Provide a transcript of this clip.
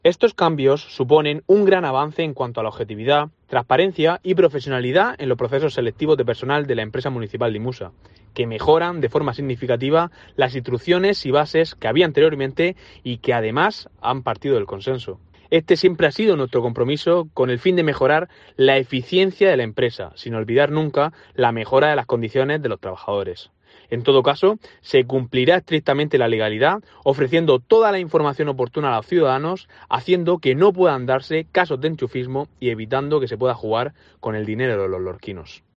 Estos cambios suponen un gran avance en cuanto a la objetividad, transparencia y profesionalidad en los procesos selectivos de personal de la empresa municipal de Imusa, que mejoran de forma significativa las instrucciones y bases que había anteriormente y que además han partido del consenso. Este siempre ha sido nuestro compromiso con el fin de mejorar la eficiencia de la empresa, sin olvidar nunca la mejora de las condiciones de los trabajadores. En todo caso, se cumplirá estrictamente la legalidad, ofreciendo toda la información oportuna a los ciudadanos, haciendo que no puedan darse casos de enchufismo y evitando que se pueda jugar con el dinero de los lorquinos.